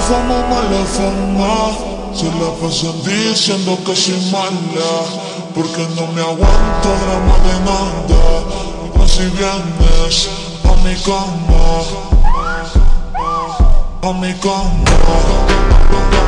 fama, mala fama. Se la pasan diciendo que soy mala, porque no me aguanto drama de nada. Pues si vienes a mi cama, a mi cama.